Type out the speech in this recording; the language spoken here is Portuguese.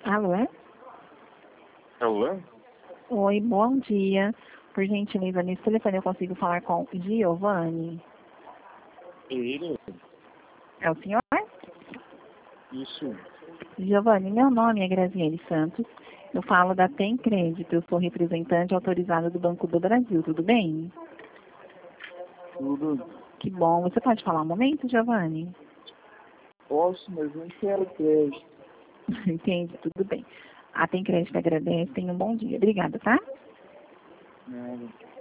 Alô? Alô? Oi, bom dia. Por gentileza, nesse telefone eu consigo falar com Giovanni? Ele? É o senhor? Isso. Giovanni, meu nome é Graziele Santos. Eu falo da Tem Crédito. Eu sou representante autorizada do Banco do Brasil. Tudo bem? Tudo. Que bom. Você pode falar um momento, Giovanni? Posso, mas não quero crédito. Entende? Tudo bem. A Tem Crédito agradece. Tenha um bom dia. Obrigada, tá? Nada.